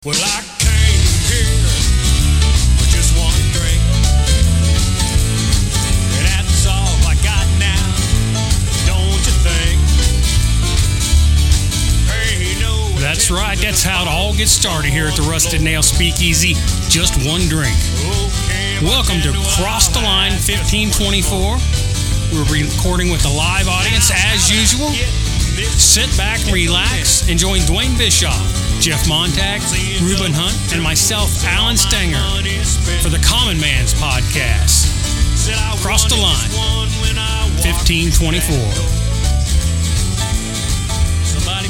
Well, I came here with just one drink, and that's all I got now, don't you think? Hey, no, That's right. That's how it all gets started here at the Rusted Nail Speakeasy. Just one drink. Welcome to Cross the Line 1524. We're recording with a live audience as usual. Sit back, relax, and join Dwayne Bischoff, Jeff Montag, Reuben Hunt, and myself, Alan Stenger, for the Common Man's Podcast. Cross the Line 1524. Somebody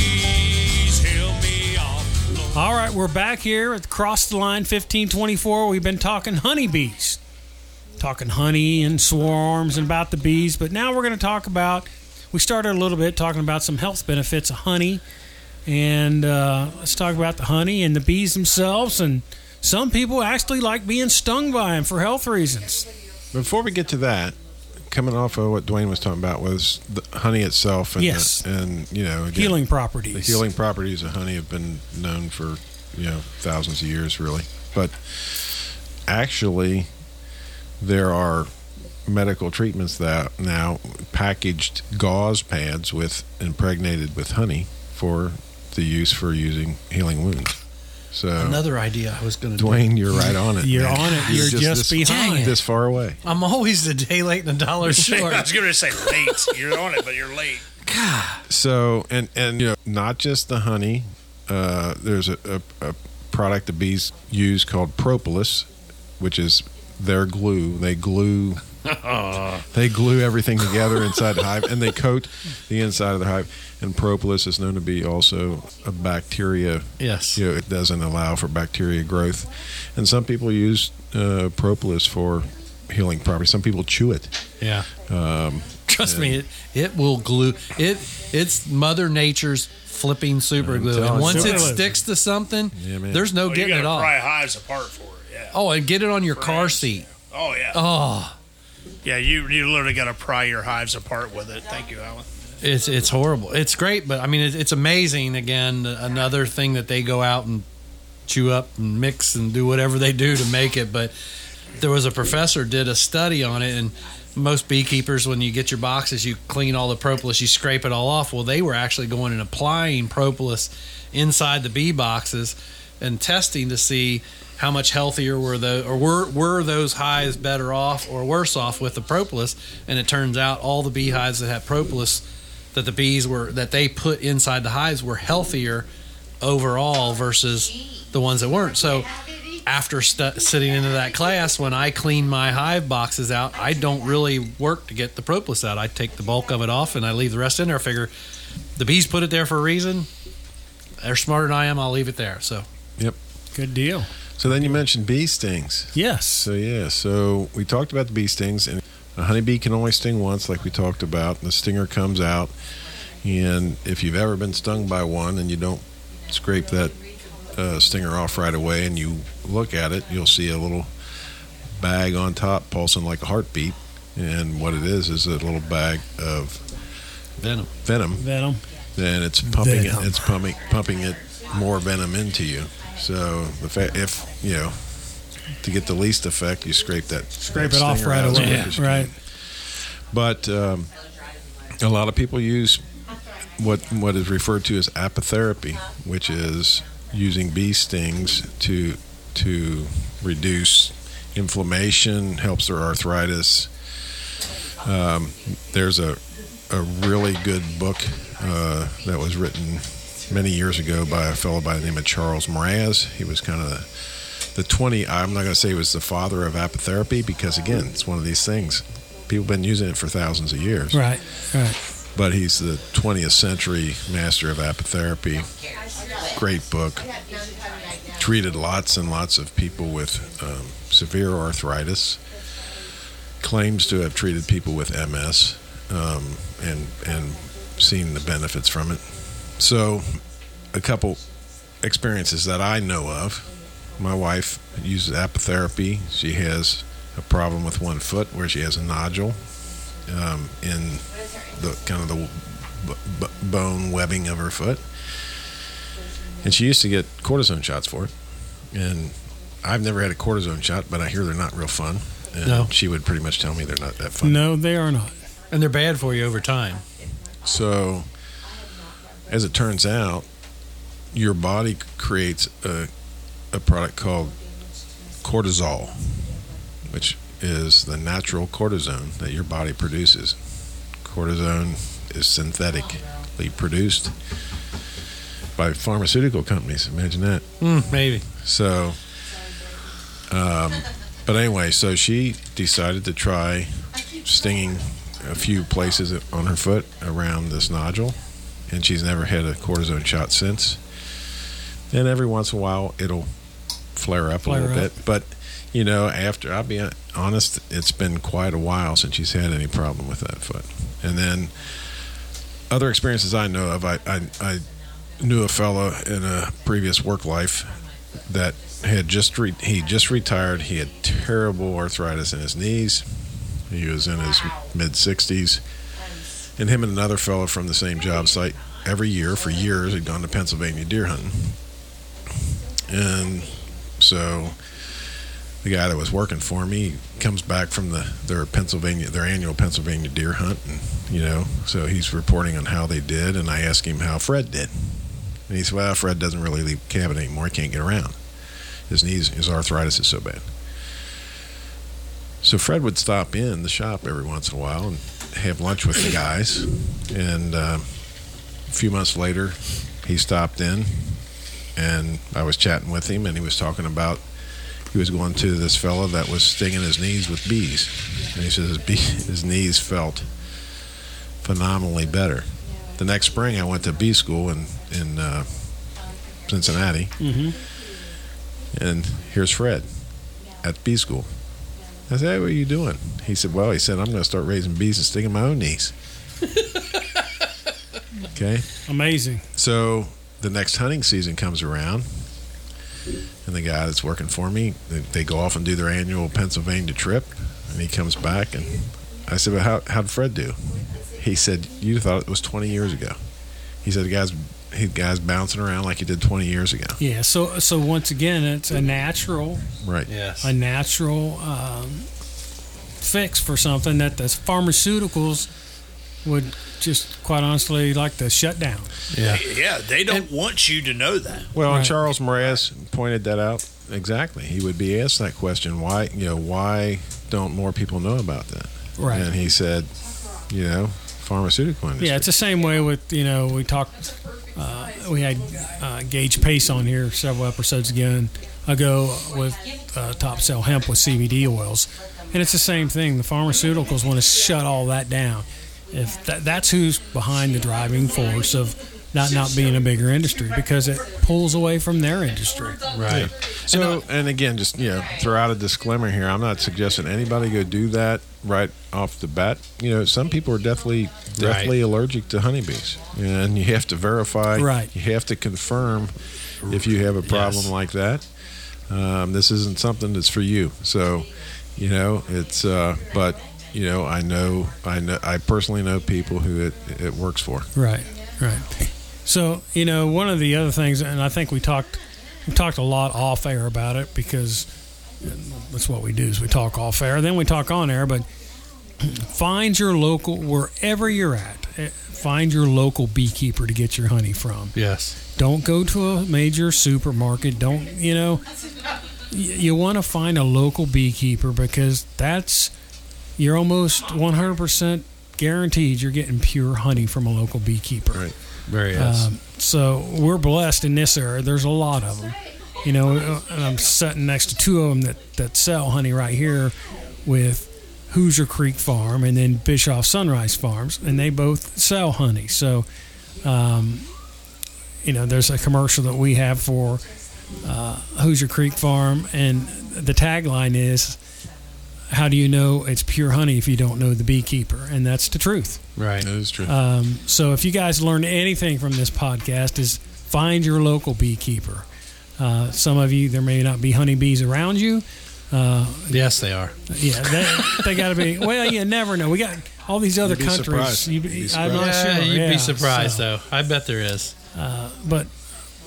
please help me off. All right, we're back here at Cross the Line 1524. We've been talking honeybees, talking honey and swarms and about the bees, but now we're going to talk about, we started a little bit talking about some health benefits of honey, and let's talk about the honey and the bees themselves, and some people actually like being stung by them for health reasons. Before we get to that, coming off of what Dwayne was talking about was the honey itself, and Yes. and you know, again, Healing properties. The healing properties of honey have been known for thousands of years, really. But actually, there are medical treatments that now packaged gauze pads with impregnated with honey for the use for using healing wounds. So Another idea I was going to do. Dwayne, you're right on it. You're man. on it. You're just this, behind. this far away. I'm always a day late and a dollar I short. was going to say late. You're on it, but you're late. So and not just the honey. There's a product the bees use called propolis, which is their glue. They glue everything together inside the hive, and they coat the inside of the hive. And propolis is known to be also a bacteria. Yes. It doesn't allow for bacteria growth, and some people use propolis for healing properties. Some people chew it. Yeah. Trust me, it will glue. It's Mother Nature's flipping super glue. telling And you. once it Super glue. sticks to something, Yeah, man. there's no You getting got it to off. pry hives apart for it. Yeah. Oh, and get it on your car Right. seat. Oh, yeah. Oh, Yeah, you literally got to pry your hives apart with it. Thank you, Alan. it's horrible. It's great, but I mean, it's amazing. Again, another thing that they go out and chew up and mix and do whatever they do to make it. But there was a professor did a study on it, and most beekeepers, when you get your boxes, you clean all the propolis, you scrape it all off. Well, they were actually going and applying propolis inside the bee boxes and testing to see how much healthier were those hives better off or worse off with the propolis. And it turns out all the beehives that had propolis that the bees that they put inside the hives were healthier overall versus the ones that weren't. So after sitting into that class, when I clean my hive boxes out, I don't really work to get the propolis out. I take the bulk of it off and I leave the rest in there. I figure the bees put it there for a reason. They're smarter than I am. I'll leave it there. So Good deal. So then you mentioned bee stings. Yes. So we talked about the bee stings, and a honeybee can only sting once, like we talked about. And the stinger comes out, and if you've ever been stung by one and you don't scrape that stinger off right away, and you look at it, you'll see a little bag on top pulsing like a heartbeat. And what it is a little bag of venom. Venom. and it's pumping Venom. it. It's pumping it more venom into you. So if to get the least effect, you scrape it off right as away. quick as you Right. can. But a lot of people use what is referred to as apitherapy, which is using bee stings to reduce inflammation, helps their arthritis. There's a really good book that was written many years ago by a fellow by the name of Charles Mraz. He was kind of I'm not going to say he was the father of apitherapy, because again, it's one of these things. People have been using it for thousands of years. Right. But he's the 20th century master of apitherapy. Great book. Treated lots and lots of people with severe arthritis. Claims to have treated people with MS and seen the benefits from it. So, a couple experiences that I know of. My wife uses apitherapy. She has a problem with one foot where she has a nodule in the kind of the bone webbing of her foot. And she used to get cortisone shots for it. And I've never had a cortisone shot, but I hear they're not real fun. And No. she would pretty much tell me they're not that fun. No, they are not. And they're bad for you over time. So, as it turns out, your body creates a product called cortisol, which is the natural cortisone that your body produces. Cortisone is synthetically produced by pharmaceutical companies. Imagine that. Maybe. So, but anyway, so she decided to try stinging a few places on her foot around this nodule, and she's never had a cortisone shot since. And every once in a while, it'll flare up a little bit. But, you know, after, I'll be honest, it's been quite a while since she's had any problem with that foot. And then other experiences I know of, I knew a fella in a previous work life that had he just retired. He had terrible arthritis in his knees. He was in his mid-60s. And him and another fella from the same job site, every year for years, had gone to Pennsylvania deer hunting. And so the guy that was working for me comes back from their annual Pennsylvania deer hunt, and you know, so he's reporting on how they did, and I asked him how Fred did, and he said, "Well, Fred doesn't really leave the cabin anymore. He can't get around. His arthritis is so bad." So Fred would stop in the shop every once in a while and have lunch with the guys, and a few months later, he stopped in, and I was chatting with him, and he was talking about he was going to this fella that was stinging his knees with bees, and he says his knees felt phenomenally better. The next spring, I went to bee school in Cincinnati, and here's Fred at bee school. I said, "Hey, what are you doing?" He said, "Well," he said, "I'm going to start raising bees and stinging my own knees." Okay. Amazing. So the next hunting season comes around, and the guy that's working for me, they go off and do their annual Pennsylvania trip, and he comes back, and I said, "Well, how'd Fred do?" He said, "You thought it was 20 years ago." He said, the guy's bouncing around like he did 20 years ago. Yeah. So once again, it's a natural, Right. Yes. a natural fix for something that the pharmaceuticals would just quite honestly like to shut down. Yeah. Yeah, they don't want you to know that. Well, and Right. Charles Mraz pointed that out exactly. He would be asked that question, why don't more people know about that? Right. And he said, pharmaceutical industry. Yeah, it's the same way with, we talked, we had Gage Pace on here several episodes ago with Top Sell Hemp with CBD oils. And it's the same thing. The pharmaceuticals want to shut all that down. If that's who's behind the driving force of not being a bigger industry, because it pulls away from their industry. Right. So, and again, just throw out a disclaimer here. I'm not suggesting anybody go do that right off the bat. Some people are definitely allergic to honeybees, and you have to verify. Right. You have to confirm if you have a problem like that. This isn't something that's for you. So, it's but. I personally know people who it works for. Right. So, one of the other things, and I think we talked a lot off air about it, because that's what we do, is we talk off air, then we talk on air, but find your local, wherever you're at, find your local beekeeper to get your honey from. Yes. Don't go to a major supermarket. Don't, you want to find a local beekeeper, because you're almost 100% guaranteed you're getting pure honey from a local beekeeper. Right. Very yes. So we're blessed in this area. There's a lot of them. And I'm sitting next to two of them that sell honey right here with Hoosier Creek Farm and then Bischoff Sunrise Farms, and they both sell honey. So, there's a commercial that we have for Hoosier Creek Farm, and the tagline is, "How do you know it's pure honey if you don't know the beekeeper?" And that's the truth. Right. That is true. So if you guys learned anything from this podcast, is find your local beekeeper. Some of you, there may not be honeybees around you. Yes, they are. Yeah, they got to be. Well, you never know. We got all these other You'd be countries. surprised. You'd be I'm not surprised. sure. You'd Yeah, be surprised, so, though. I bet there is. But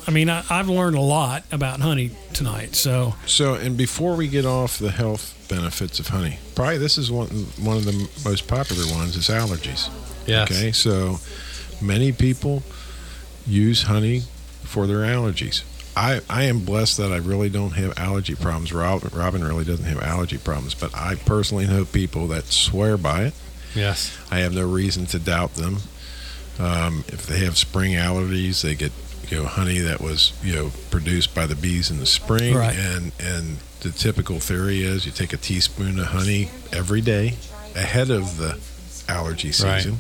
I mean, I've learned a lot about honey tonight. So And before we get off the health benefits of honey, probably this is one of the most popular ones is allergies. Yes. Okay, so many people use honey for their allergies. I am blessed that I really don't have allergy problems. Robin really doesn't have allergy problems, but I personally know people that swear by it. Yes. I have no reason to doubt them. If they have spring allergies, they get honey that was produced by the bees in the spring, Right. and the typical theory is you take a teaspoon of honey every day ahead of the allergy season,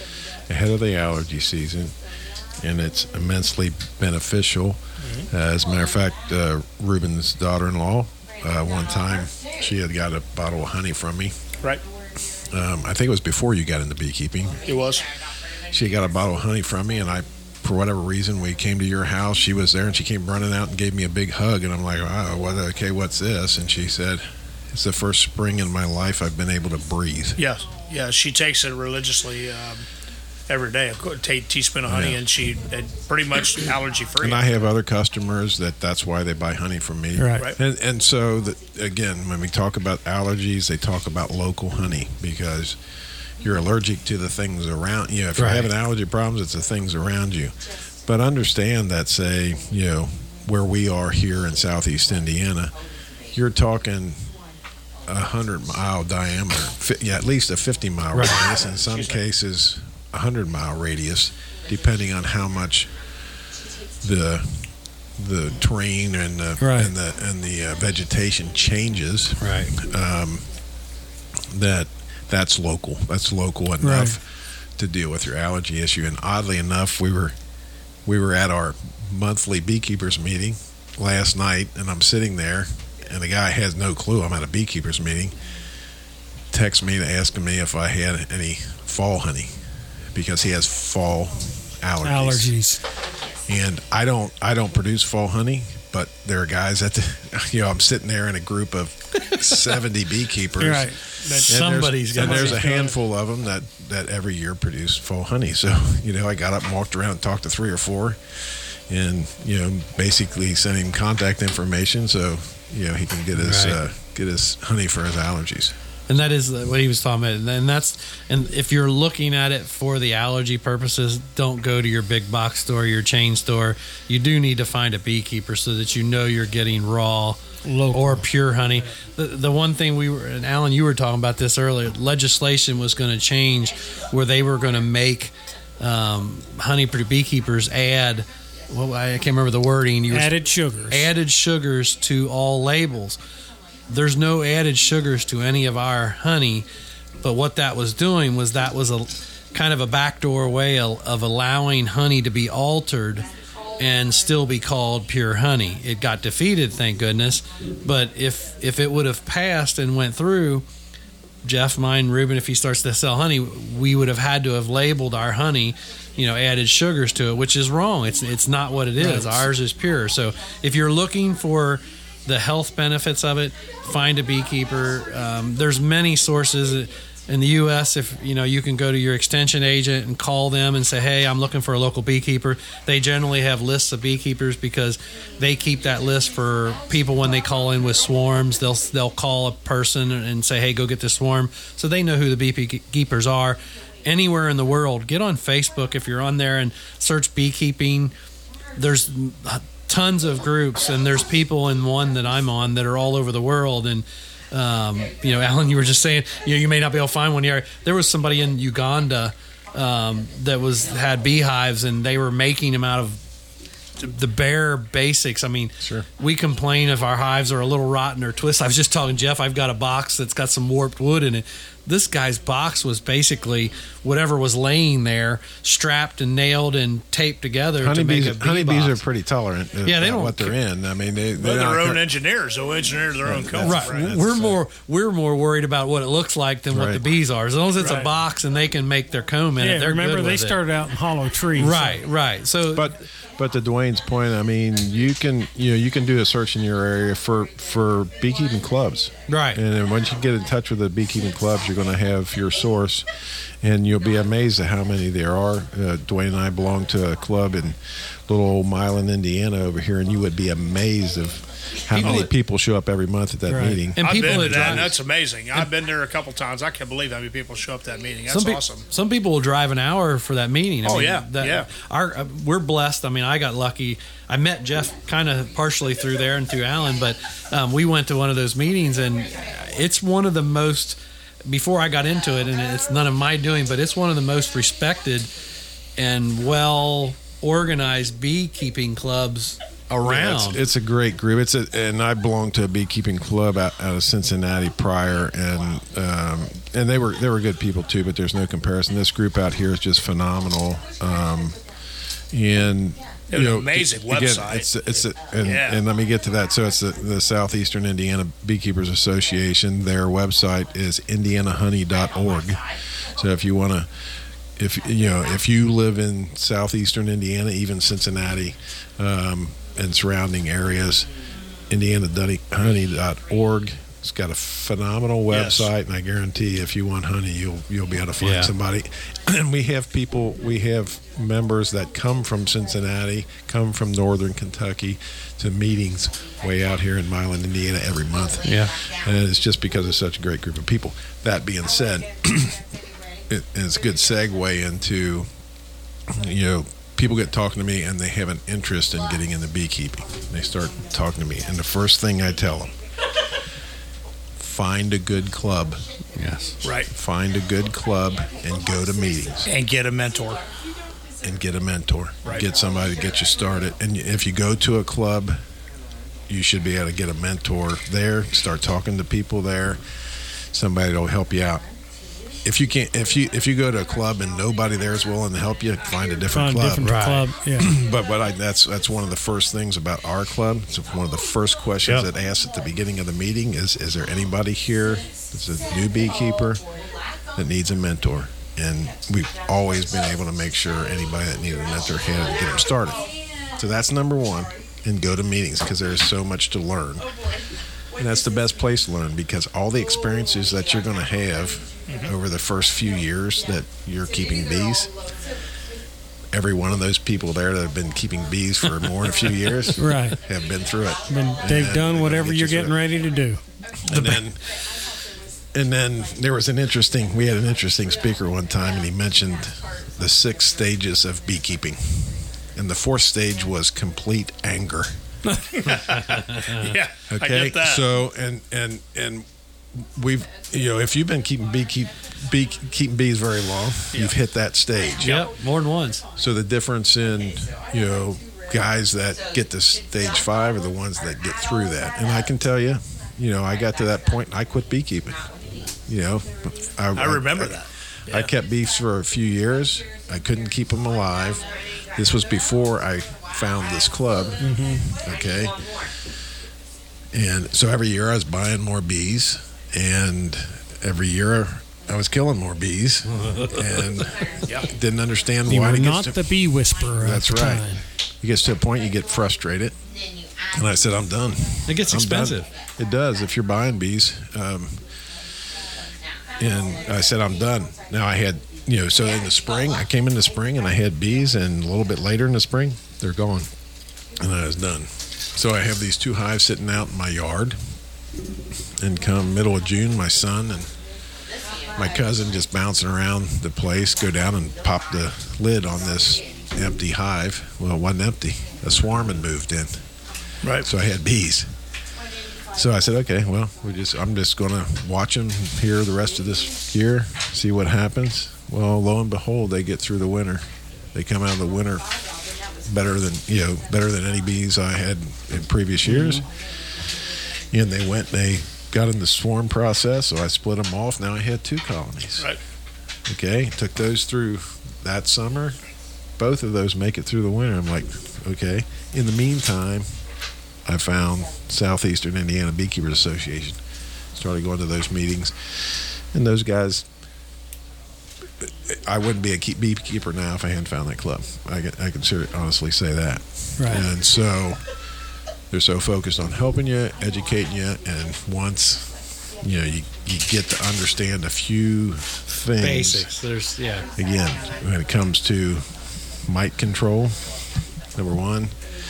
and it's immensely beneficial. As a matter of fact, Ruben's daughter-in-law, one time she had got a bottle of honey from me. Right. I think it was before you got into beekeeping. It was. She got a bottle of honey from me, and for whatever reason, we came to your house. She was there, and she came running out and gave me a big hug. And I'm like, "Wow, what's this?" And she said, "It's the first spring in my life I've been able to breathe." Yes. Yeah, she takes it religiously every day. A teaspoon of honey, Yeah. and she pretty much allergy free. And I have other customers that's why they buy honey from me. Right. And so, again, when we talk about allergies, they talk about local honey because you're allergic to the things around you. If you're Right. having allergy problems, it's the things around you. But understand that, say, where we are here in southeast Indiana, you're talking 100-mile diameter, at least a 50-mile radius, in some cases 100-mile radius, depending on how much the terrain and the Right. and the vegetation changes. Right. That's local. That's local enough to deal with your allergy issue. And oddly enough, we were at our monthly beekeepers meeting last night, and I'm sitting there, and the guy has no clue I'm at a beekeepers meeting. Texts me to asking me if I had any fall honey because he has fall allergies. And I don't produce fall honey, but there are guys at I'm sitting there in a group of 70 beekeepers. Right. Somebody's got and there's a to. handful of them that every year produce fall honey. So I got up and walked around and talked to 3 or 4, and basically sent him contact information so he can get his honey for his allergies. And that is what he was talking about. And if you're looking at it for the allergy purposes, don't go to your big box store, your chain store. You do need to find a beekeeper so that you're getting raw Local. or pure honey. The one thing and Alan, you were talking about this earlier, legislation was going to change where they were going to make honey beekeepers add, I can't remember the wording. Added sugars. Added sugars to all labels. There's no added sugars to any of our honey, but what that was doing was a kind of a backdoor way of allowing honey to be altered and still be called pure honey. It got defeated, thank goodness, but if it would have passed and went through, Jeff, mine, Ruben, if he starts to sell honey, we would have had to have labeled our honey, added sugars to it, which is wrong. It's not what it is. Right. Ours is pure. So if you're looking for the health benefits of it, find a beekeeper. There's many sources in the U.S. If you can go to your extension agent and call them and say, "Hey, I'm looking for a local beekeeper." They generally have lists of beekeepers because they keep that list for people when they call in with swarms. They'll call a person and say, "Hey, go get this swarm," so they know who the beekeepers are. Anywhere in the world, get on Facebook if you're on there and search beekeeping. There's tons of groups, and there's people in one that I'm on that are all over the world. And Alan, you were just saying you may not be able to find one here. There was somebody in Uganda that had beehives, and they were making them out of the bare basics. I mean, Sure. We complain if our hives are a little rotten or twisted. I was just talking to Jeff, I've got a box that's got some warped wood in it. This guy's box was basically whatever was laying there, strapped and nailed and taped together to make a bee Honeybees box. are pretty tolerant of Yeah, they don't what they're in. I mean, they're They're not their own engineers. They'll engineer their own comb. Right. Right. We're more worried about what it looks like than what Right. the bees are. As long as it's a Right. box and they can make their comb in it, Yeah, they're remember good they with it. started out in hollow trees. Right. So But to Dwayne's point, I mean, you can do a search in your area for beekeeping clubs. Right. And then once you get in touch with the beekeeping clubs, you're going to have your source, and you'll be amazed at how many there are. Dwayne and I belong to a club in little old Milan, Indiana over here, and you would be amazed of how many people show up every month at that Right. meeting. And I've people been to that that. drive, And that's amazing. I've been there a couple times. I can't believe how many people show up to that meeting. That's awesome. Some people will drive an hour for that meeting. Oh, yeah, yeah. We're blessed. I mean, I got lucky. I met Jeff kind of partially through there and through Alan, but we went to one of those meetings, and it's one of the most. Before I got into it, and it's none of my doing, but it's one of the most respected and well organized beekeeping clubs around. Yeah, it's a great group. And I belonged to a beekeeping club out of Cincinnati prior, and they were good people too. But there's no comparison. This group out here is just phenomenal. And It's an amazing website. And let me get to that. So it's the Southeastern Indiana Beekeepers Association. Their website is indianahoney.org. So if you want to, if you live in Southeastern Indiana, even Cincinnati and surrounding areas, indianahoney.org. It's got a phenomenal website, and I guarantee if you want honey, you'll be able to find somebody. And we have members that come from Cincinnati, come from northern Kentucky to meetings way out here in Milan, Indiana every month. Yeah. And it's just because it's such a great group of people. That being said, it's a good segue into, people get talking to me and they have an interest in getting into beekeeping. They start talking to me, and the first thing I tell them, find a good club. Yes. Right. Find a good club and go to meetings. And get a mentor. Right. Get somebody to get you started. And if you go to a club, you should be able to get a mentor there. Start talking to people there. Somebody will help you out. If you go to a club and nobody there is willing to help you, find a different club. Yeah. But that's one of the first things about our club. It's one of the first questions that asked at the beginning of the meeting is there anybody here that's a new beekeeper that needs a mentor? And we've always been able to make sure anybody that needed a mentor had to get them started. So that's number one, and go to meetings because there is so much to learn. And that's the best place to learn because all the experiences that you're going to have over the first few years that you're keeping bees, every one of those people there that have been keeping bees for more than a few years Right. have been through it. They've done whatever you're getting ready to do. And then there was we had an interesting speaker one time, and he mentioned the 6 stages of beekeeping. And the 4th stage was complete anger. Yeah. Okay. I get that. So and we've if you've been keeping bees very long, you've hit that stage. Yep. More than once. So the difference in guys that get to stage 5 are the ones that get through that. And I can tell you, I got to that point and I quit beekeeping. I remember that. Yeah. I kept bees for a few years. I couldn't keep them alive. This was before I found this club. Mm-hmm. Okay. And so every year I was buying more bees, and every year I was killing more bees, and didn't understand You why. were not the bee whisperer. That's at the right. time. It gets to a point you get frustrated, and I said, I'm done. It gets expensive. It does if you're buying bees. And I said, I'm done. Now I had, so in the spring, I came in the spring and I had bees, and a little bit later in the spring, they're gone. And I was done. So I have these 2 hives sitting out in my yard. And come middle of June, my son and my cousin just bouncing around the place, go down and pop the lid on this empty hive. Well, it wasn't empty. A swarm had moved in. Right. So I had bees. So I said, okay, well, I'm just going to watch them here the rest of this year, see what happens. Well, lo and behold, they get through the winter. They come out of the winter better than any bees I had in previous years. Mm-hmm. And they they got in the swarm process, so I split them off. Now I had 2 colonies. Right. Okay, took those through that summer. Both of those make it through the winter. I'm like, okay. In the meantime, I found Southeastern Indiana Beekeepers Association. Started going to those meetings, and those guys. I wouldn't be a beekeeper now if I hadn't found that club. I can honestly say that. Right. And so they're so focused on helping you, educating you, and once you get to understand a few things. Basics. Again, when it comes to mite control, number one,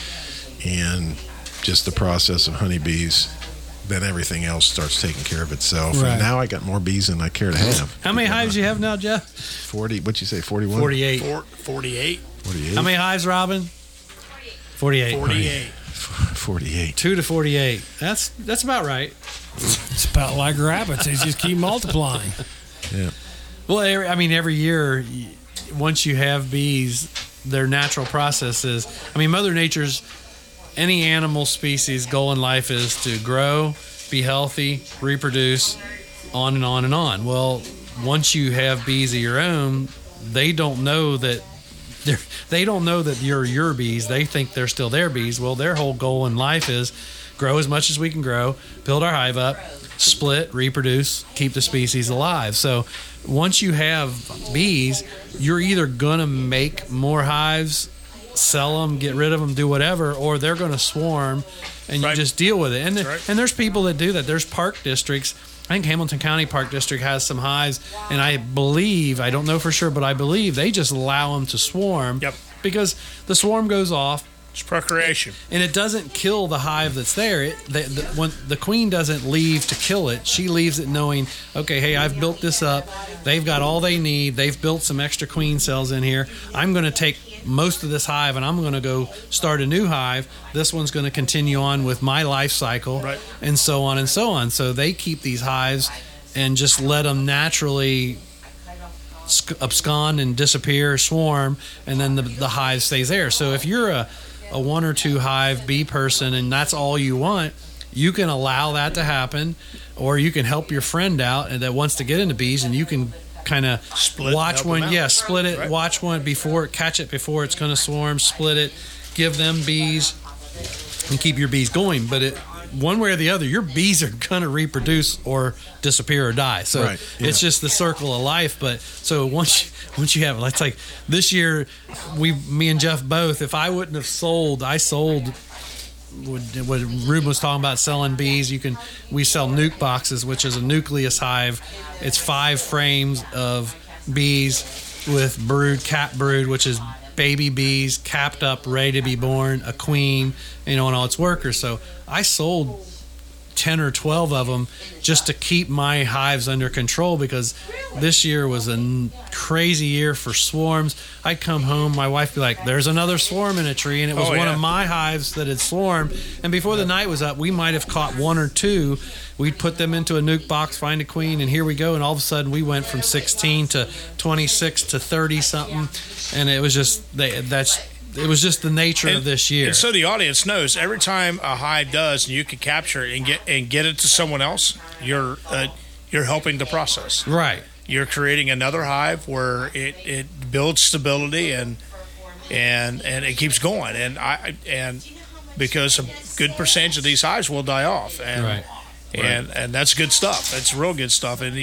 and just the process of honeybees, then everything else starts taking care of itself. Right. And now I got more bees than I care to have. How many hives you have now, Jeff? 40, what'd you say, 41? 48. 48. 48? How many hives, Robin? 48. 48. 48. 2 to 48. That's about right. It's about like rabbits. They just keep multiplying. Yeah. Well, every year, once you have bees, their natural process is, Mother Nature's, any animal species' goal in life is to grow, be healthy, reproduce, on and on and on. Well, once you have bees of your own, they don't know that you're your bees. They think they're still their bees. Well, their whole goal in life is grow as much as we can grow, build our hive up, split, reproduce, keep the species alive. So once you have bees, you're either going to make more hives, sell them, get rid of them, do whatever, or they're going to swarm, and you just deal with it. And and there's people that do that. There's park districts. I think Hamilton County Park District has some hives, and I don't know for sure, but I believe they just allow them to swarm. Yep. Because the swarm goes off, It's procreation. and it doesn't kill the hive that's there. When the queen doesn't leave to kill it, she leaves it knowing, okay, hey, I've built this up. They've got all they need. They've built some extra queen cells in here. I'm going to take most of this hive, and I'm going to go start a new hive. This one's going to continue on with my life cycle, Right. and so on and so on. So they keep these hives and just let them naturally abscond and disappear, swarm, and then the hive stays there. So if you're a 1 or 2 hive bee person and that's all you want, you can allow that to happen, or you can help your friend out that wants to get into bees, and you can kind of Split, watch help one, them out. split it, Right. watch one catch it before it's going to swarm, split it, give them bees, and keep your bees going. But one way or the other, your bees are going to reproduce or disappear or die. So Right, yeah. it's just the circle of life. But so once you have it, it's like this year, me and Jeff both, if I wouldn't have sold, I sold what Ruben was talking about, selling bees. We sell nuke boxes, which is a nucleus hive. It's 5 frames of bees with cap brood, which is baby bees capped up, ready to be born, a queen, and all its workers. So I sold 10 or 12 of them just to keep my hives under control, because this year was a crazy year for swarms. I'd come home, my wife would be like, there's another swarm in a tree, and it was one of my hives that had swarmed. And before the night was up, we might have caught 1 or 2. We'd put them into a nuke box, find a queen, and here we go. And all of a sudden we went from 16 to 26 to 30 something, and it was just it was just the nature of this year. And so the audience knows every time a hive does, and you can capture it and get it to someone else, you're helping the process. Right. You're creating another hive where it builds stability and it keeps going. And because a good percentage of these hives will die off. And Right. and that's good stuff. That's real good stuff. And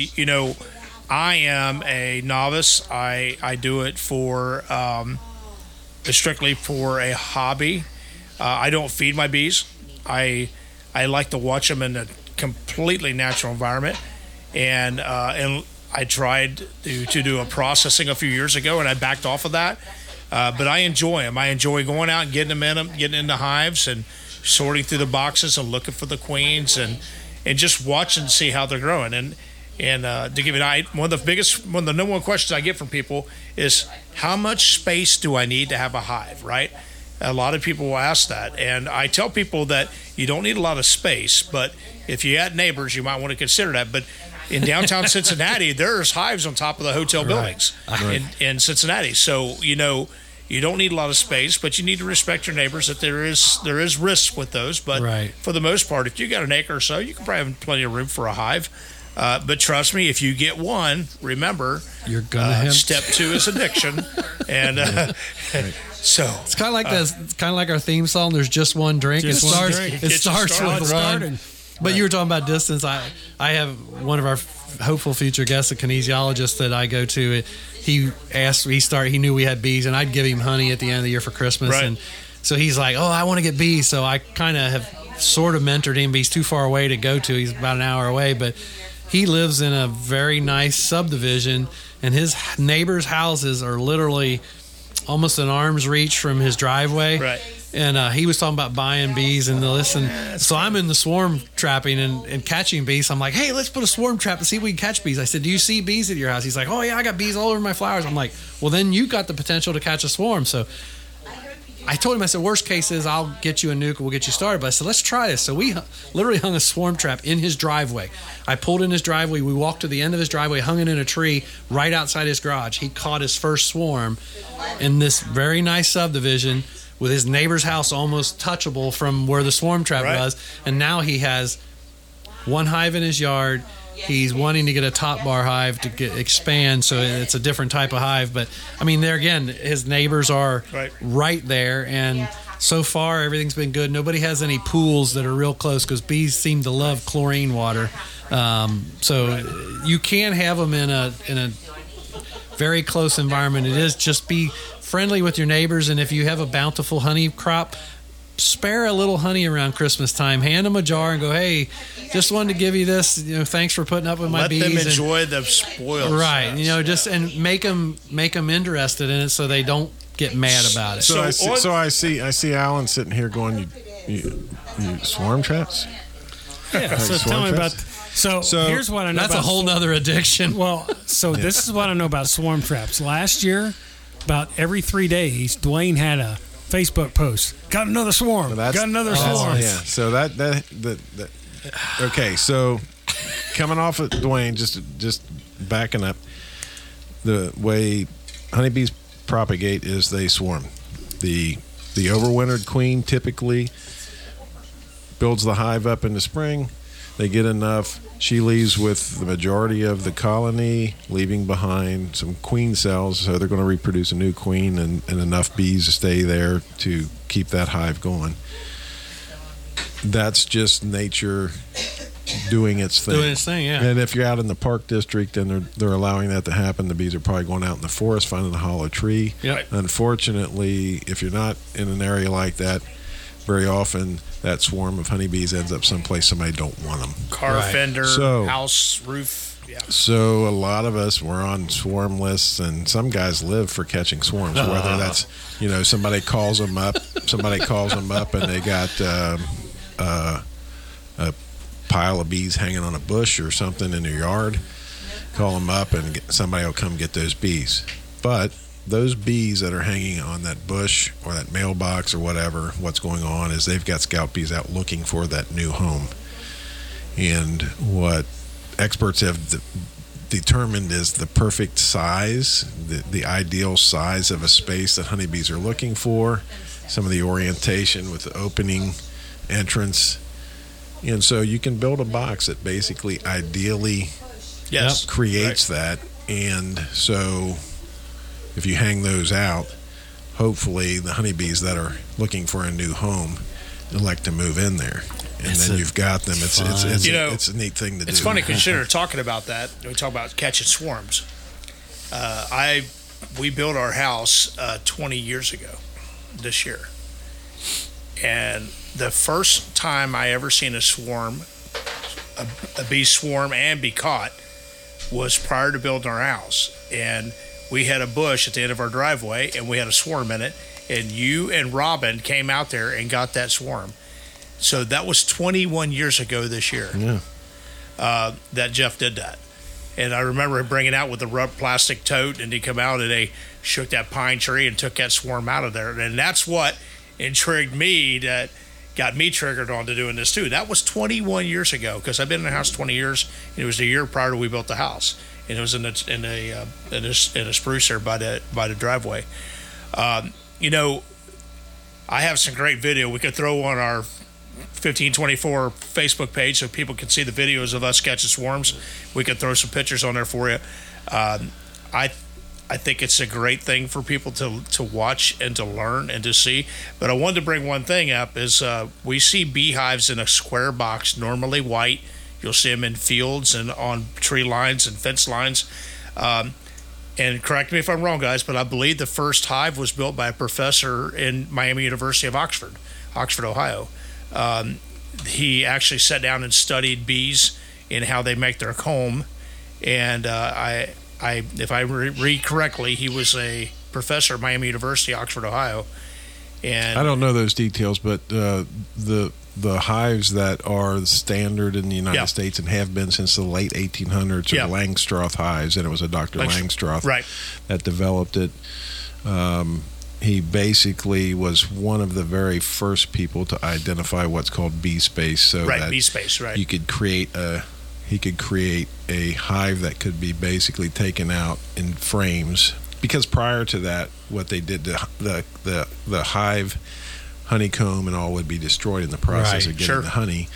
I am a novice. I do it for strictly for a hobby. I don't feed my bees. I like to watch them in a completely natural environment, and I tried to do a processing a few years ago, and I backed off of that. But I enjoy them. I enjoy going out and getting into hives and sorting through the boxes and looking for the queens and just watching to see how they're growing. And to give it, one of the number one questions I get from people is, how much space do I need to have a hive, right? A lot of people will ask that. And I tell people that you don't need a lot of space, but if you had neighbors, you might want to consider that. But in downtown Cincinnati, there's hives on top of the hotel buildings in Cincinnati. So, you don't need a lot of space, but you need to respect your neighbors, that there is risk with those. But for the most part, if you got an acre or so, you can probably have plenty of room for a hive. But trust me, if you get one, remember, you're gonna have step 2 is addiction, and so it's kind of like this. It's kind of like our theme song. There's just one drink. Just it one starts. drink. It starts with run. But you were talking about distance. I have one of our hopeful future guests, a kinesiologist that I go to. He knew we had bees, and I'd give him honey at the end of the year for Christmas, and so he's like, "Oh, I want to get bees." So I kind of have sort of mentored him, but he's too far away to go to. He's about an hour away, but he lives in a very nice subdivision, and his neighbors' houses are literally almost an arm's reach from his driveway. Right. And he was talking about buying bees and listen. So I'm in the swarm trapping and catching bees. I'm like, hey, let's put a swarm trap and see if we can catch bees. I said, do you see bees at your house? He's like, oh, yeah, I got bees all over my flowers. I'm like, well, then you got the potential to catch a swarm. So I told him, I said, worst case is I'll get you a nuke and we'll get you started. But I said, let's try this. So we literally hung a swarm trap in his driveway. I pulled in his driveway. We walked to the end of his driveway, hung it in a tree right outside his garage. He caught his first swarm in this very nice subdivision with his neighbor's house almost touchable from where the swarm trap was. And now he has one hive in his yard. He's wanting to get a top bar hive to expand, so it's a different type of hive. But, I mean, there again, his neighbors are right there, and so far everything's been good. Nobody has any pools that are real close because bees seem to love chlorine water. So you can have them in a very close environment. It is just be friendly with your neighbors, and if you have a bountiful honey crop, spare a little honey around Christmas time. Hand them a jar and go, hey, just wanted to give you this. Thanks for putting up with my bees. Let them enjoy the spoils. Right. Just and make them interested in it so they don't get mad about it. So I see Alan sitting here going, you swarm traps? Yeah. So tell me about. So here's what I know. That's a whole nother addiction. Well, so this is what I know about swarm traps. Last year, about every 3 days, Dwayne had a Facebook post. Got another swarm. Got another swarm. Yeah. So that okay. So coming off of Dwayne, just backing up, the way honeybees propagate is they swarm. The overwintered queen typically builds the hive up in the spring. They get enough. She leaves with the majority of the colony, leaving behind some queen cells, so they're going to reproduce a new queen and enough bees to stay there to keep that hive going. That's just nature doing its thing. Doing its thing, yeah. And if you're out in the park district and they're allowing that to happen, the bees are probably going out in the forest, finding a hollow tree. Yep. Unfortunately, if you're not in an area like that, very often that swarm of honeybees ends up someplace somebody don't want them. Car fender, house roof. Yeah. So a lot of us were on swarm lists, and some guys live for catching swarms. Whether that's somebody calls them up, and they got a pile of bees hanging on a bush or something in their yard. Call them up, and somebody will come get those bees. But those bees that are hanging on that bush or that mailbox or whatever, what's going on is they've got scout bees out looking for that new home. And what experts have determined is the perfect size, the ideal size of a space that honeybees are looking for, some of the orientation with the opening, entrance. And so you can build a box that basically ideally creates that. And so if you hang those out, hopefully the honeybees that are looking for a new home elect to move in there, and then you've got them. It's a neat thing to do. It's funny because you're talking about that. We talk about catching swarms. We built our house 20 years ago this year, and the first time I ever seen a swarm, a bee swarm and be caught, was prior to building our house. And we had a bush at the end of our driveway, and we had a swarm in it, and you and Robin came out there and got that swarm. So that was 21 years ago this year that Jeff did that. And I remember him bringing out with the rubber plastic tote, and he come out and they shook that pine tree and took that swarm out of there. And that's what intrigued me, that got me triggered on to doing this too. That was 21 years ago, because I've been in the house 20 years, and it was the year prior to we built the house. And it was in a spruce there by the driveway. I have some great video we could throw on our 1524 Facebook page so people can see the videos of us catching swarms. We could throw some pictures on there for you. I think it's a great thing for people to watch and to learn and to see. But I wanted to bring one thing up is we see beehives in a square box, normally white. You'll see them in fields and on tree lines and fence lines. And correct me if I'm wrong, guys, but I believe the first hive was built by a professor in Miami University of Oxford, Ohio. he actually sat down and studied bees and how they make their comb. And if I read correctly, he was a professor at Miami University, Oxford, Ohio. And I don't know those details, but the hives that are standard in the United States and have been since the late 1800s are the Langstroth hives, and it was a Dr. Langstroth that developed it. He basically was one of the very first people to identify what's called bee space, so that bee space, you could create he could create a hive that could be basically taken out in frames. Because prior to that, what they did, the hive honeycomb and all would be destroyed in the process of getting the honey.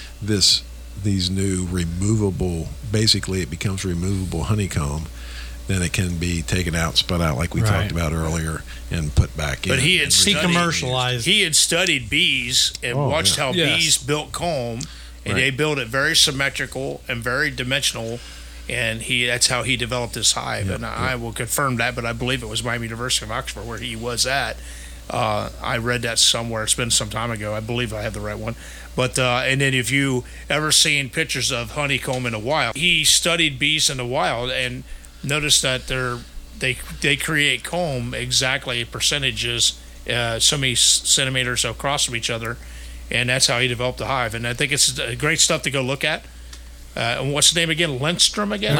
These new removable, basically it becomes removable honeycomb. Then it can be taken out, spun out, like we talked about earlier, and put back in. But he had commercialized. He had studied bees and watched how bees built comb, and they built it very symmetrical and very dimensional. And that's how he developed this hive. I will confirm that, but I believe it was Miami University of Oxford where he was at. I read that somewhere. It's been some time ago. I believe I have the right one. But and then if you ever seen pictures of honeycomb in the wild, he studied bees in the wild and noticed that they create comb exactly percentages, so many centimeters across from each other, and that's how he developed the hive. And I think it's great stuff to go look at. And what's the name again? Lindstrom again?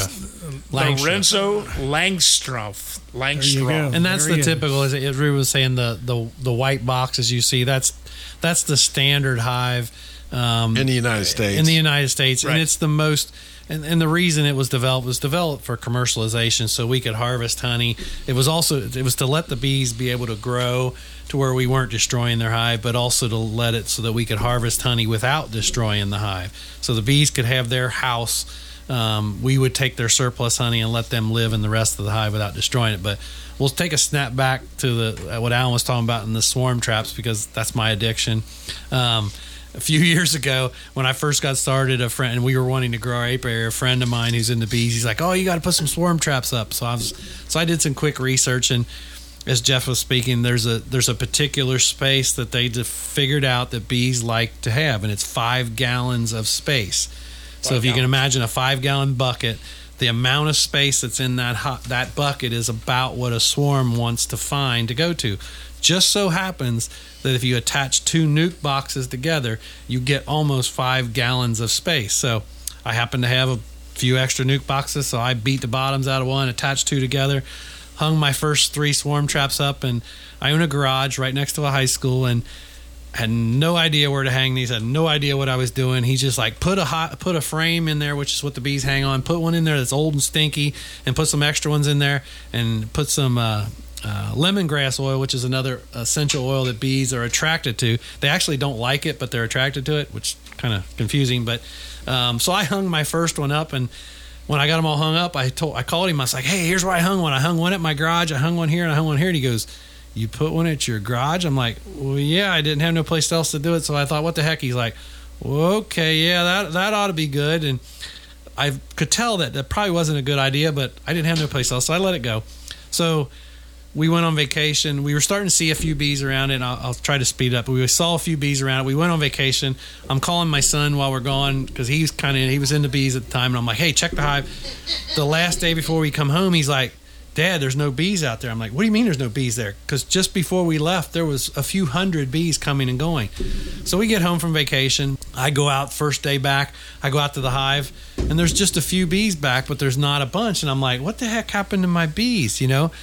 Lorenzo Langstroth. And that's the typical, as Drew was saying, the white boxes you see. That's the standard hive in the United States. And it's the most. And the reason it was developed for commercialization, so we could harvest honey. It was to let the bees be able to grow to where we weren't destroying their hive, but also to let it so that we could harvest honey without destroying the hive. So the bees could have their house. We would take their surplus honey and let them live in the rest of the hive without destroying it. But we'll take a snap back to what Alan was talking about in the swarm traps, because that's my addiction. A few years ago, when I first got started, a friend, and we were wanting to grow our apiary, a friend of mine who's into bees, he's like, "Oh, you got to put some swarm traps up." So I did some quick research, and as Jeff was speaking, there's a particular space that they figured out that bees like to have, and it's 5 gallons of space. So if you can imagine a 5-gallon bucket, the amount of space that's in that bucket is about what a swarm wants to find to go to. Just so happens that if you attach 2 nuke boxes together, you get almost 5 gallons of space. So I happen to have a few extra nuke boxes, so I beat the bottoms out of one, attached 2 together, hung my first 3 swarm traps up, and I own a garage right next to a high school, and had no idea where to hang these, had no idea what I was doing. He's just like, put a frame in there, which is what the bees hang on, put one in there that's old and stinky, and put some extra ones in there, and put some lemongrass oil, which is another essential oil that bees are attracted to. They actually don't like it, but they're attracted to it, which is kind of confusing. But so I hung my first one up, and when I got them all hung up, I called him. I was like, "Hey, here's where I hung one. I hung one at my garage. I hung one here, and I hung one here." And he goes, "You put one at your garage?" I'm like, "Well, yeah, I didn't have no place else to do it, so I thought, what the heck?" He's like, "Well, okay, yeah, that ought to be good." And I could tell that probably wasn't a good idea, but I didn't have no place else, so I let it go. So we went on vacation. We were starting to see a few bees around it, and I'll try to speed up. But we saw a few bees around it. We went on vacation. I'm calling my son while we're gone because he was into bees at the time, and I'm like, "Hey, check the hive." The last day before we come home, he's like, "Dad, there's no bees out there." I'm like, "What do you mean there's no bees there?" Because just before we left, there was a few hundred bees coming and going. So we get home from vacation. I go out first day back. I go out to the hive, and there's just a few bees back, but there's not a bunch. And I'm like, "What the heck happened to my bees?"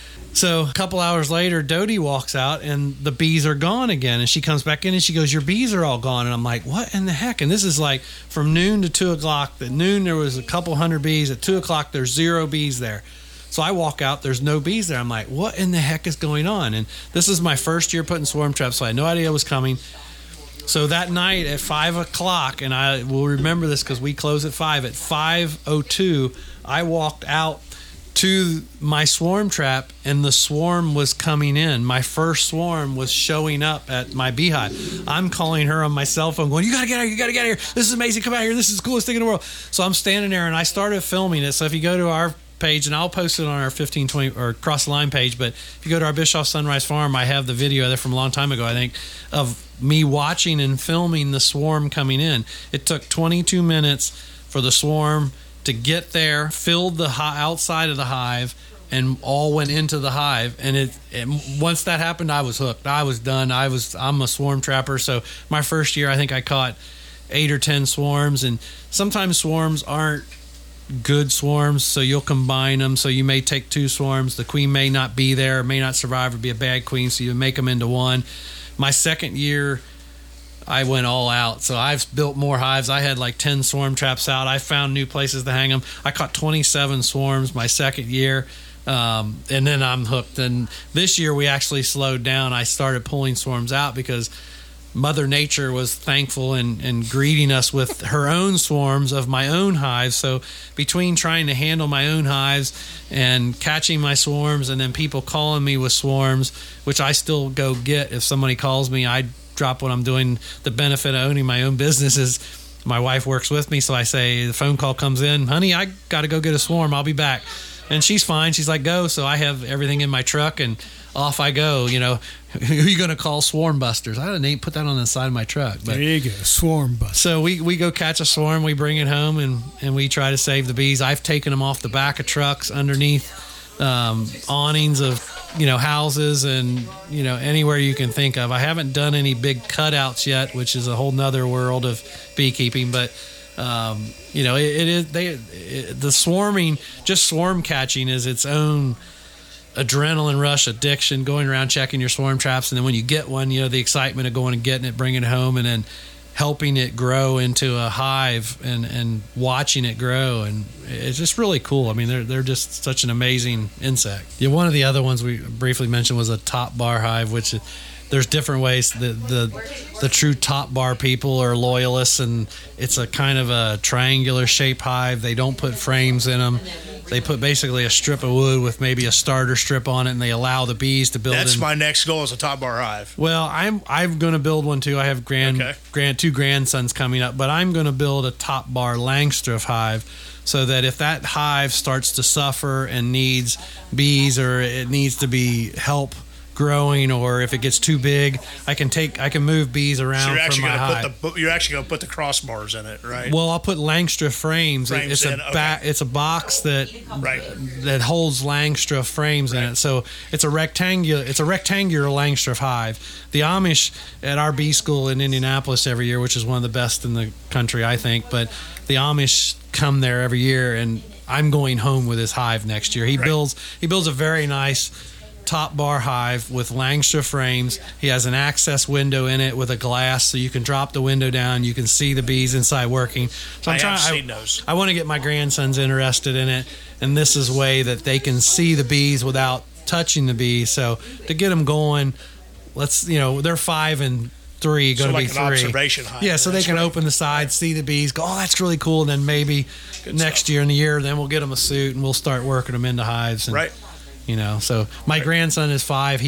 So a couple hours later, Dodie walks out, and the bees are gone again. And she comes back in, and she goes, "Your bees are all gone." And I'm like, "What in the heck?" And this is like from noon to 2 o'clock. At noon, there was a couple hundred bees. At 2 o'clock, there's 0 bees there. So I walk out, there's no bees there. I'm like, what in the heck is going on? And this is my first year putting swarm traps, so I had no idea it was coming. So that night at 5 o'clock, and I will remember this because we close at 5, at 5:02, I walked out to my swarm trap, and the swarm was coming in. My first swarm was showing up at my beehive. I'm calling her on my cell phone going, "You got to get out here, you got to get out here. This is amazing, come out here, this is the coolest thing in the world." So I'm standing there, and I started filming it. So if you go to our page, and I'll post it on our 1520 or Cross the Line page, but if you go to our Bischoff Sunrise Farm, I have the video there from a long time ago, I think, of me watching and filming the swarm coming in. It took 22 minutes for the swarm to get there, filled the outside of the hive, and all went into the hive. And once that happened, I was hooked. I was done. I'm a swarm trapper. So my first year, I think I caught 8 or 10 swarms. And sometimes swarms aren't good swarms, so you'll combine them. So you may take 2 swarms. The queen may not be there, may not survive, or be a bad queen, so you make them into one. My second year, I went all out. So I've built more hives. I had like 10 swarm traps out. I found new places to hang them. I caught 27 swarms my second year. And then I'm hooked. And this year we actually slowed down. I started pulling swarms out because Mother Nature was thankful and greeting us with her own swarms of my own hives. So between trying to handle my own hives and catching my swarms, and then people calling me with swarms, which I still go get. If somebody calls me, I drop what I'm doing. The benefit of owning my own business is my wife works with me. So I say, the phone call comes in, honey, I got to go get a swarm. I'll be back. And she's fine. She's like, go. So I have everything in my truck and off I go. You know, who are you going to call? Swarm Busters. I had a name, put that on the side of my truck. But, there you go, Swarm Busters. So we go catch a swarm, we bring it home, and we try to save the bees. I've taken them off the back of trucks, underneath awnings of, you know, houses, and, you know, anywhere you can think of. I haven't done any big cutouts yet, which is a whole nother world of beekeeping, but you know, the swarming, just swarm catching is its own adrenaline rush addiction, going around checking your swarm traps. And then when you get one, you know, the excitement of going and getting it, bringing it home, and then helping it grow into a hive and watching it grow. And it's just really cool. I mean, they're just such an amazing insect. Yeah, one of the other ones we briefly mentioned was a top bar hive, which there's different ways. The true top bar people are loyalists, and it's a kind of a triangular shaped hive. They don't put frames in them. They put basically a strip of wood with maybe a starter strip on it, and they allow the bees to build. That's my next goal, is a top bar hive. Well, I'm going to build one too. I have two grandsons coming up, but I'm going to build a top bar Langstroth hive, so that if that hive starts to suffer and needs bees, or it needs to be help growing, or if it gets too big, I can move bees around from my hive. You're actually going to put the crossbars in it, right? Well, I'll put Langstroth frames. It's a box that holds Langstroth frames in it. So it's a rectangular Langstroth hive. The Amish at our bee school in Indianapolis every year, which is one of the best in the country, I think, but the Amish come there every year, and I'm going home with his hive next year. He builds a very nice top bar hive with Langstroth frames. He has an access window in it with a glass, so you can drop the window down. You can see the bees inside working. So I've seen those. I want to get my grandsons interested in it, and this is a way that they can see the bees without touching the bees. So to get them going, they're 5 and 3, going to be 3. Observation hive. Yeah, so they can open the sides, see the bees, go, oh, that's really cool. And then maybe next year in the year, then we'll get them a suit and we'll start working them into hives. And, right. You know, so my grandson is 5.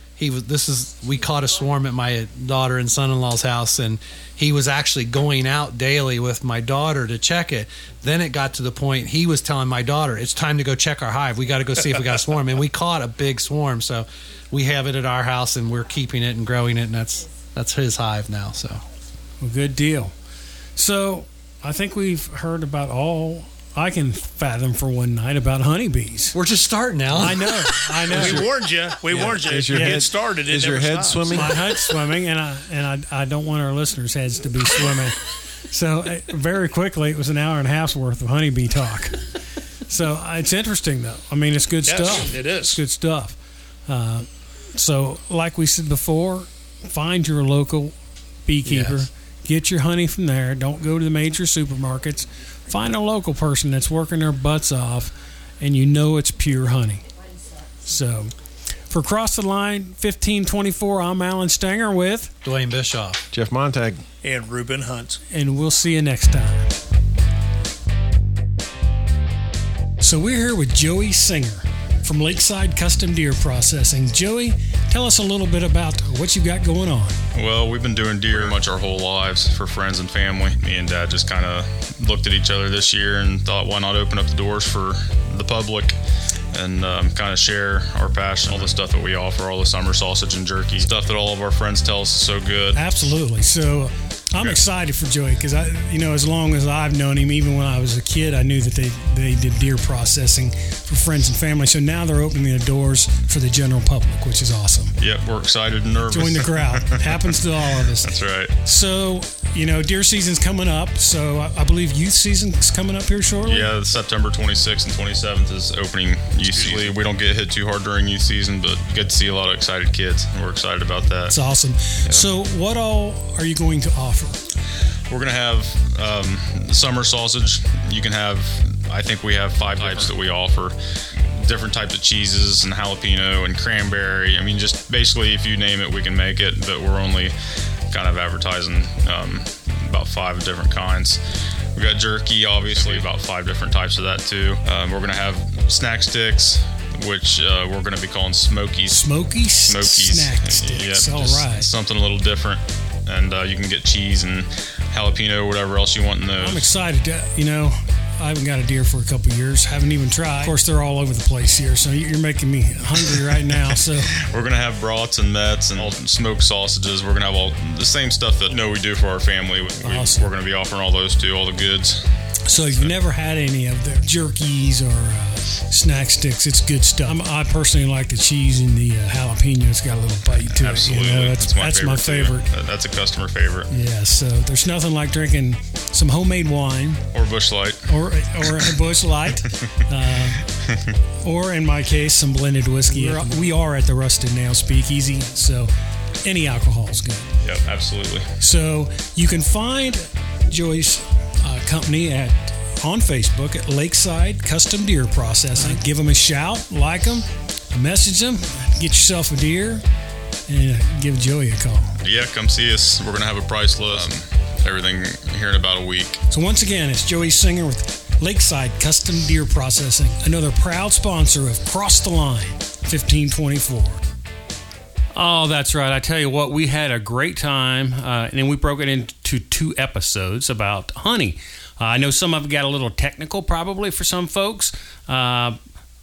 We caught a swarm at my daughter and son-in-law's house, and he was actually going out daily with my daughter to check it. Then it got to the point he was telling my daughter, it's time to go check our hive. We got to go see if we got a swarm. And we caught a big swarm, so we have it at our house, and we're keeping it and growing it, and that's his hive now. So, well, good deal. So I think we've heard about all I can fathom for one night about honeybees. We're just starting now. I know. We warned you. Is your head started? Is your head swimming? My head's swimming, and I don't want our listeners' heads to be swimming. So very quickly, it was an hour and a half's worth of honeybee talk. So it's interesting, though. I mean, it's good stuff. It is. It's good stuff. So, like we said before, find your local beekeeper. Yes. Get your honey from there. Don't go to the major supermarkets. Find a local person that's working their butts off, and you know it's pure honey. So, for Cross the Line 1524, I'm Alan Stenger with Dwayne Bischoff, Jeff Montag, and Reuben Hunt. And we'll see you next time. So we're here with Joey Singer from Lakeside Custom Deer Processing. Joey, tell us a little bit about what you got going on. Well, we've been doing deer pretty much our whole lives for friends and family. Me and Dad just kind of looked at each other this year and thought, why not open up the doors for the public? and kind of share our passion, all the stuff that we offer, all the summer sausage and jerky, stuff that all of our friends tell us is so good. Absolutely. So I'm excited for Joey because as long as I've known him, even when I was a kid, I knew that they did deer processing for friends and family. So now they're opening the doors for the general public, which is awesome. Yep, we're excited and nervous. Join the crowd. Happens to all of us. That's right. So, deer season's coming up. So I believe youth season's coming up here shortly. Yeah, September 26th and 27th is opening youth season. We don't get hit too hard during youth season, but you get to see a lot of excited kids, and we're excited about that. That's awesome. Yeah. So what all are you going to offer? We're going to have summer sausage. You can have, I think we have 5 types that we offer. Different types of cheeses and jalapeno and cranberry. I mean, just basically if you name it, we can make it, but we're only kind of advertising about 5 different kinds. We got jerky, obviously, about 5 different types of that too. We're going to have snack sticks, which we're going to be calling Smokies. Smokies? Snack sticks. Yep, all right. Something a little different. And you can get cheese and jalapeno, whatever else you want in those. I'm excited. I haven't got a deer for a couple of years. Haven't even tried. Of course, they're all over the place here, so you're making me hungry right now. So we're going to have brats and mets and all smoked sausages. We're going to have all the same stuff that we do for our family. Awesome. We're going to be offering all those too, all the goods. So if you've never had any of the jerkies or snack sticks, it's good stuff. I personally like the cheese and the jalapeno. It's got a little bite to Absolutely. it. That's my favorite. That's a customer favorite. Yeah, so there's nothing like drinking some homemade wine. Or Busch Light. Or a Busch Light. Or in my case, some blended whiskey. We are at the Rusted Nail Speakeasy, so any alcohol is good. Yep, absolutely. So you can find Joey's company on Facebook at Lakeside Custom Deer Processing. Give them a shout, like them, message them, get yourself a deer, and give Joey a call. Yeah, come see us. We're going to have a price list. Everything here in about a week. So once again, it's Joey Singer with Lakeside Custom Deer Processing, another proud sponsor of Cross the Line 1524. Oh, that's right. I tell you what, we had a great time, and then we broke it into 2 episodes about honey. I know some of it got a little technical probably for some folks. When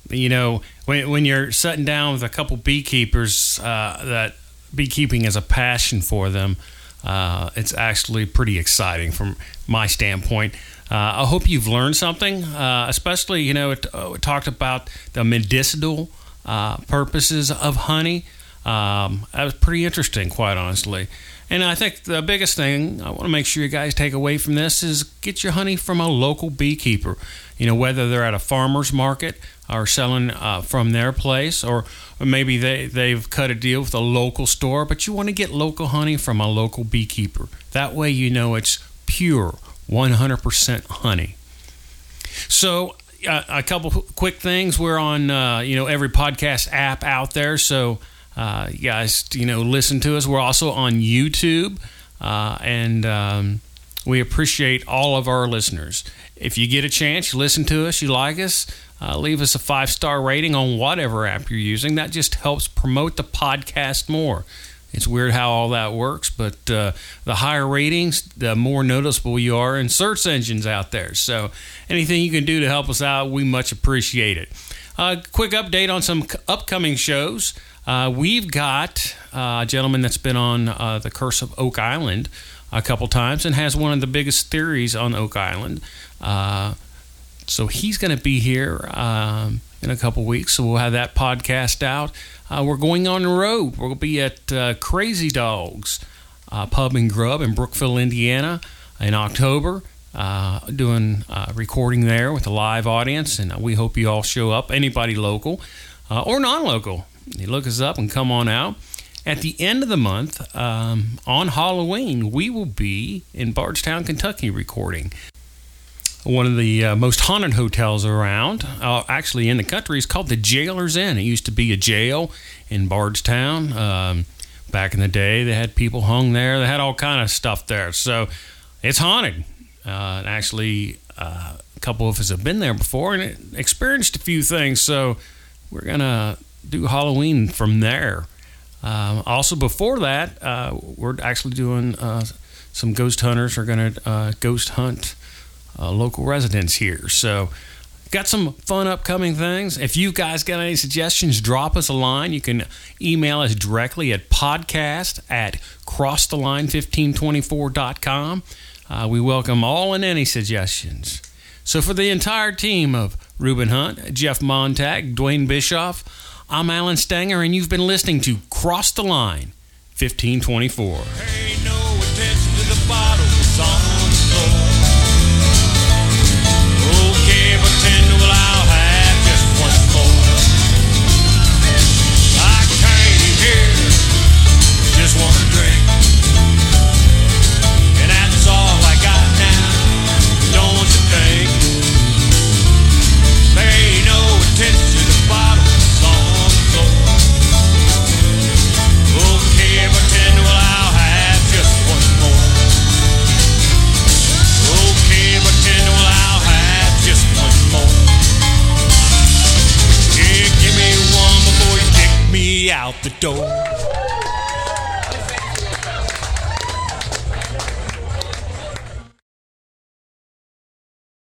you're sitting down with a couple beekeepers that beekeeping is a passion for them, it's actually pretty exciting from my standpoint. I hope you've learned something, especially, it talked about the medicinal purposes of honey. That was pretty interesting, quite honestly. And I think the biggest thing I want to make sure you guys take away from this is get your honey from a local beekeeper. Whether they're at a farmer's market or selling from their place, or maybe they've cut a deal with a local store, but you want to get local honey from a local beekeeper. That way it's pure, 100% honey. So a couple quick things. We're on, every podcast app out there, so you guys, listen to us. We're also on YouTube, and we appreciate all of our listeners. If you get a chance, you listen to us, you like us, leave us a 5-star rating on whatever app you're using. That just helps promote the podcast more. It's weird how all that works, but the higher ratings, the more noticeable you are in search engines out there. So anything you can do to help us out, we much appreciate it. Quick update on some upcoming shows. We've got a gentleman that's been on The Curse of Oak Island a couple times and has one of the biggest theories on Oak Island. So he's going to be here in a couple weeks, so we'll have that podcast out. We're going on the road. We'll be at Crazy Dogs Pub and Grub in Brookville, Indiana in October, doing recording there with a live audience, and we hope you all show up, anybody local or non-local. You look us up and come on out. At the end of the month, on Halloween, we will be in Bardstown, Kentucky recording. One of the most haunted hotels around, actually in the country, is called the Jailer's Inn. It used to be a jail in Bardstown. Back in the day, they had people hung there. They had all kind of stuff there. So it's haunted. And actually, a couple of us have been there before and experienced a few things. So we're going to do Halloween from there. Also, before that, we're actually doing some ghost hunters are going to ghost hunt local residents here. So Got some fun upcoming things. If you guys got any suggestions, drop us a line. You can email us directly at podcast@crosstheline1524.com. We welcome all and any suggestions. So for the entire team of Reuben Hunt, Jeff Montag, Dwayne Bischoff, I'm Alan Stanger, and you've been listening to Cross the Line 1524. Pay no attention to the bottles on the floor. Okay, pretend well I'll have just one more. I came here just one drink, and that's all I got now, don't you think? Pay no attention to the bottles on the floor. Okay, pretend well I'll have just one more. Okay, pretend well I'll have just one more. Yeah, give me one before you kick me out the door.